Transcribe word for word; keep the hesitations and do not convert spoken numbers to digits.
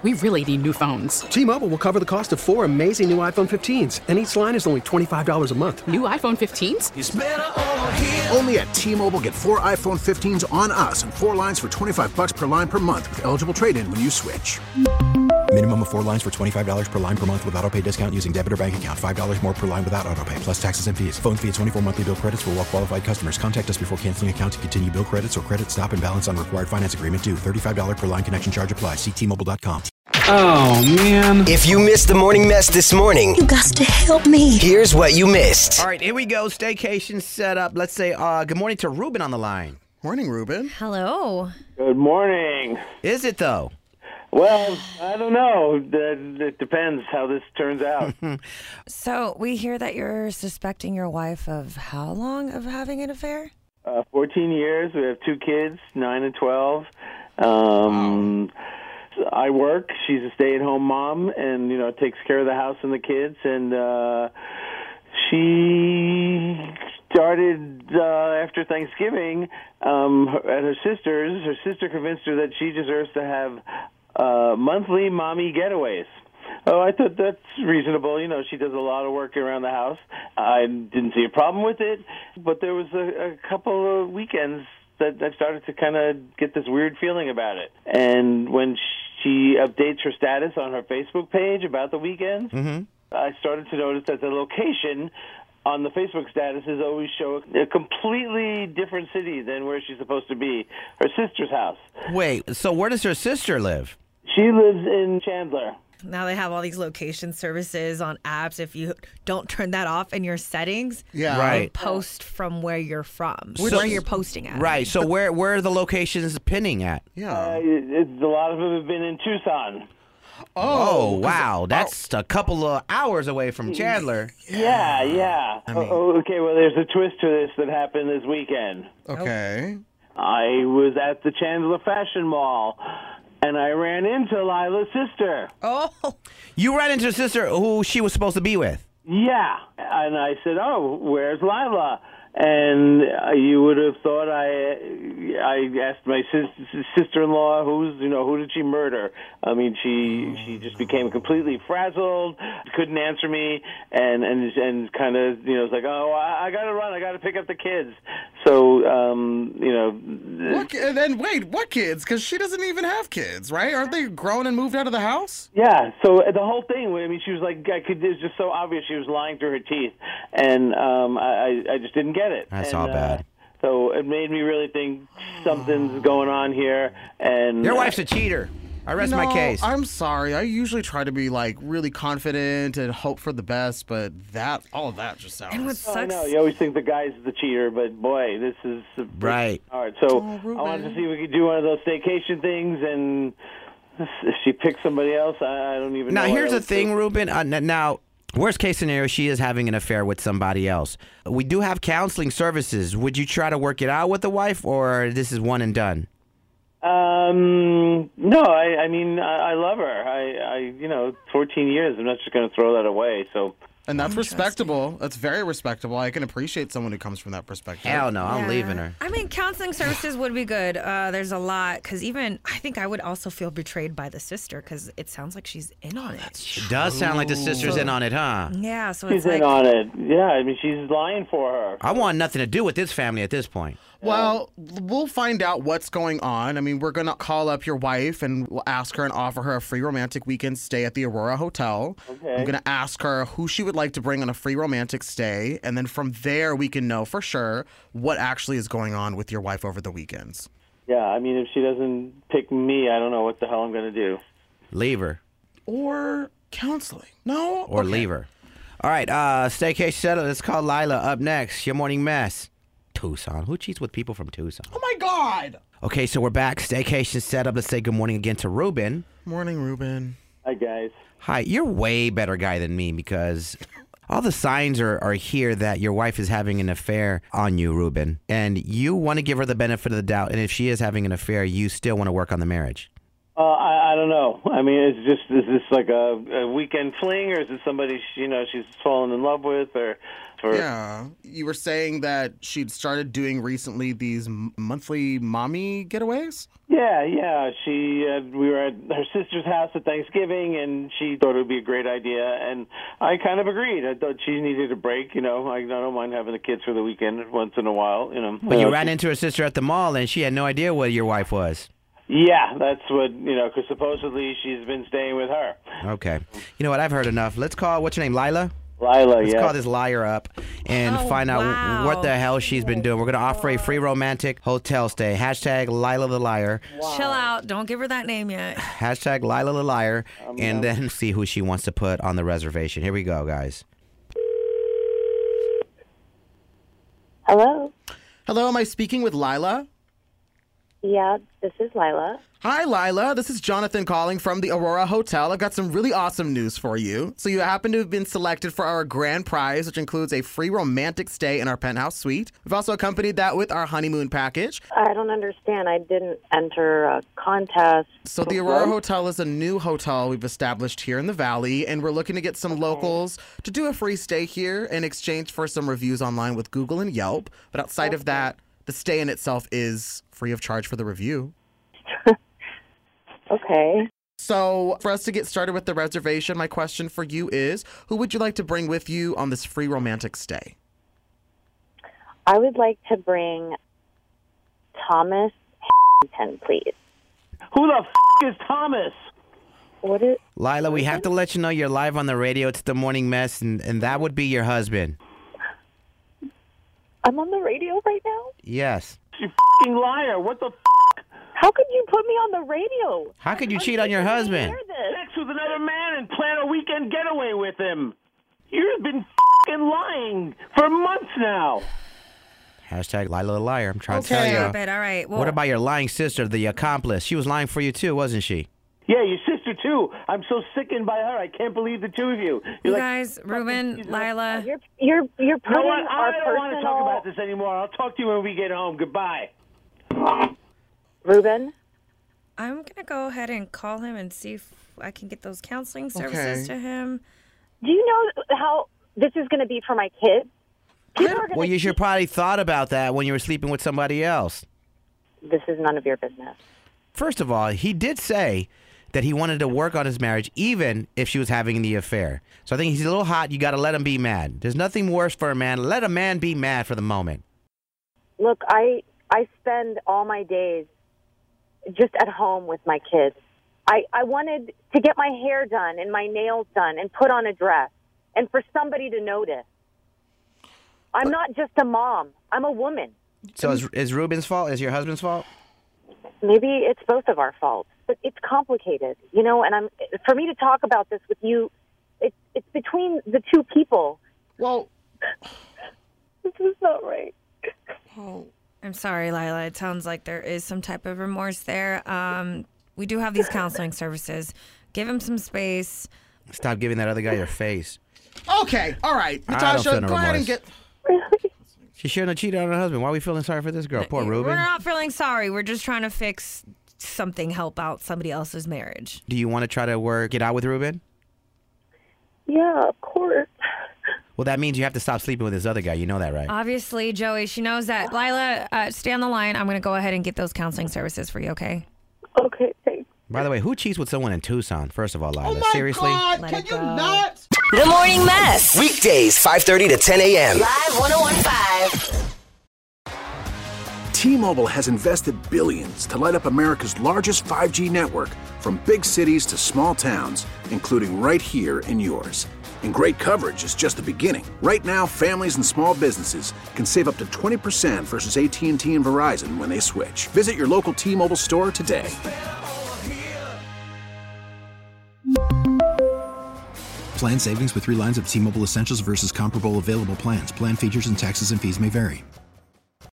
We really need new phones. T-Mobile will cover the cost of four amazing new iPhone fifteens, and each line is only twenty-five dollars a month. New iPhone fifteens? It's better over here. Only at T-Mobile, get four iPhone fifteens on us and four lines for twenty-five dollars per line per month with eligible trade-in when you switch. Minimum of four lines for twenty-five dollars per line per month with autopay discount using debit or bank account. five dollars more per line without autopay, plus taxes and fees. Phone fee at twenty-four monthly bill credits for well-qualified customers. Contact us before canceling account to continue bill credits or credit stop and balance on required finance agreement due. thirty-five dollars per line connection charge applies. See T Mobile dot com. Oh, man. If you missed the morning mess this morning, you got to help me. Here's what you missed. All right, here we go. Staycation set up. Let's say uh, good morning to Ruben on the line. Morning, Ruben. Hello. Good morning. Is it, though? Well, I don't know. It depends how this turns out. So we hear that you're suspecting your wife of how long of having an affair? Uh, fourteen years. We have two kids, nine and twelve. Um, wow. I work. She's a stay-at-home mom, and you know takes care of the house and the kids. And uh, she started uh, after Thanksgiving um, at her sister's. Her sister convinced her that she deserves to have uh, monthly mommy getaways. Oh, I thought that's reasonable. You know, she does a lot of work around the house. I didn't see a problem with it, but there was a, a couple of weekends that I started to kind of get this weird feeling about it. And when she updates her status on her Facebook page about the weekends, mm-hmm. I started to notice that the location on the Facebook statuses always show a completely different city than where she's supposed to be, her sister's house. Wait, so where does her sister live? She lives in Chandler. Now they have all these location services on apps. If you don't turn that off in your settings, yeah, right. post from where you're from, so, where you're posting at. Right. So where where are the locations pinning at? Yeah, uh, it, it's, a lot of them have been in Tucson. Oh, oh wow, that's oh. a couple of hours away from Chandler. Yeah, yeah. I mean, oh, okay, well, there's a twist to this that happened this weekend. Okay. I was at the Chandler Fashion Mall. And I ran into Lila's sister. Oh. You ran into her sister who she was supposed to be with? Yeah. And I said, oh, where's Lila? And uh, you would have thought I I asked my sis- sister-in-law, who's you know who did she murder? I mean, she she just became completely frazzled, couldn't answer me, and and and kind of you know was like, oh, I, I got to run, I got to pick up the kids. So um, you know, what, and then wait, what kids? Because she doesn't even have kids, right? Aren't they grown and moved out of the house? Yeah. So the whole thing, I mean, she was like, I could. It was just so obvious she was lying through her teeth, and um, I I just didn't get it. That's and, all bad. Uh, so it made me really think something's going on here. And your wife's a cheater. I rest no, my case. I'm sorry. I usually try to be like really confident and hope for the best, but that all of that just sounds. And what sucks. Oh, no, you always think the guy's the cheater, but boy, this is right. All right, so oh, I wanted to see if we could do one of those staycation things, and if she picks somebody else, I, I don't even. Now know here's the thing, do. Ruben. Uh, now. Worst case scenario, she is having an affair with somebody else. We do have counseling services. Would you try to work it out with the wife, or this is one and done? Um, no, I, I mean, I, I love her. I, I, you know, fourteen years. I'm not just going to throw that away. So, and that's respectable. That's very respectable. I can appreciate someone who comes from that perspective. Hell no, I'm yeah. leaving her. I mean, counseling services would be good. Uh, there's a lot, because even I think I would also feel betrayed by the sister, because it sounds like she's in on it. It does sound like the sister's in on it, huh? Yeah, so she's it's in like, on it. Yeah, I mean, she's lying for her. I want nothing to do with this family at this point. Well, we'll find out what's going on. I mean, we're going to call up your wife and we'll ask her and offer her a free romantic weekend stay at the Aurora Hotel. Okay. I'm going to ask her who she would like to bring on a free romantic stay. And then from there, we can know for sure what actually is going on with your wife over the weekends. Yeah, I mean, if she doesn't pick me, I don't know what the hell I'm going to do. Leave her. Or counseling. No? Or okay. leave her. All right, uh, staycation settled. Let's call Lila up next. Your morning mess. Tucson. Who cheats with people from Tucson? Oh, my God. Okay, so we're back. Staycation set up. Let's say good morning again to Ruben. Morning, Ruben. Hi, guys. Hi. You're way better guy than me because all the signs are, are here that your wife is having an affair on you, Ruben. And you want to give her the benefit of the doubt. And if she is having an affair, you still want to work on the marriage. Uh, I, I don't know. I mean, it's just is this like a, a weekend fling, or is this somebody she, you know she's fallen in love with, or? or... Yeah, you were saying that she'd started doing recently these m- monthly mommy getaways. Yeah, yeah. She uh, we were at her sister's house at Thanksgiving, and she thought it would be a great idea, and I kind of agreed. I thought she needed a break. You know, I, I don't mind having the kids for the weekend once in a while. You know, But you uh, ran into her sister at the mall, and she had no idea what your wife was. Yeah, that's what, you know, because supposedly she's been staying with her. Okay. You know what? I've heard enough. Let's call, what's your name, Lila? Lila, Let's yeah. call this liar up and Oh, find out wow. what the hell she's been doing. We're going to offer a free romantic hotel stay. Hashtag Lila the Liar. Chill out. Don't give her that name yet. Hashtag Lila the Liar. And then see who she wants to put on the reservation. Here we go, guys. Hello. Hello, am I speaking with Lila? Yeah, this is Lila. Hi, Lila. This is Jonathan calling from the Aurora Hotel. I've got some really awesome news for you. So you happen to have been selected for our grand prize, which includes a free romantic stay in our penthouse suite. We've also accompanied that with our honeymoon package. I don't understand. I didn't enter a contest. So the Aurora Hotel is a new hotel we've established here in the Valley, and we're looking to get some locals to do a free stay here in exchange for some reviews online with Google and Yelp. But outside of that, the stay in itself is free of charge for the review. Okay. So for us to get started with the reservation, my question for you is, who would you like to bring with you on this free romantic stay? I would like to bring Thomas Harrington, please. Who the f*** is Thomas? What is... Lila, we have to let you know you're live on the radio. It's The Morning Mess, and, and that would be your husband. I'm on the radio right now? Yes. You f***ing liar. What the f***? How could you put me on the radio? How could you cheat on your husband? Hear this. Sex with another man and plan a weekend getaway with him. You've been f***ing lying for months now. Hashtag Lila the Liar. I'm trying to Okay, tell you. stop it. All right. Well, What about your lying sister, the accomplice? She was lying for you too, wasn't she? Yeah, your sister, too. I'm so sickened by her. I can't believe the two of you. you You're like, guys, Ruben, Lila. You're, you're, you're you putting know what? our I don't personal... want to talk about this anymore. I'll talk to you when we get home. Goodbye. Ruben? I'm going to go ahead and call him and see if I can get those counseling services Okay. to him. Do you know how this is going to be for my kids? People are gonna Well, you should probably thought about that when you were sleeping with somebody else. This is none of your business. First of all, he did say that he wanted to work on his marriage even if she was having the affair. So I think he's a little hot. You got to let him be mad. There's nothing worse for a man. Let a man be mad for the moment. Look, I I spend all my days just at home with my kids. I, I wanted to get my hair done and my nails done and put on a dress and for somebody to notice. I'm not just a mom. I'm a woman. So is, is Ruben's fault? Is your husband's fault? Maybe it's both of our faults, but it's complicated, you know, and I'm for me to talk about this with you, it's it's between the two people. Well, this is not right. oh, I'm sorry, Lila. It sounds like there is some type of remorse there. Um, we do have these counseling services. Give him some space. Stop giving that other guy your face. okay, all right. I don't Natasha, feel no go ahead and remorse. get... Really? She shouldn't have cheated on her husband. Why are we feeling sorry for this girl? Poor We're Ruben. not feeling sorry. We're just trying to fix something, help out somebody else's marriage. Do you want to try to work it out with Ruben? Yeah, of course. Well, that means you have to stop sleeping with this other guy. You know that, right? Obviously, Joey, she knows that. Lila, uh, stay on the line. I'm going to go ahead and get those counseling services for you, okay? Okay, thanks. By the way, who cheats with someone in Tucson? First of all, Lila. Oh, my Seriously? God. Let Can it you go. not? The Morning Mess. Weekdays, five thirty to ten a.m. Live one oh one point five. T-Mobile has invested billions to light up America's largest five G network, from big cities to small towns, including right here in yours. And great coverage is just the beginning. Right now, families and small businesses can save up to twenty percent versus A T and T and Verizon when they switch. Visit your local T-Mobile store today. Plan savings with three lines of T-Mobile Essentials versus comparable available plans. Plan features and taxes and fees may vary.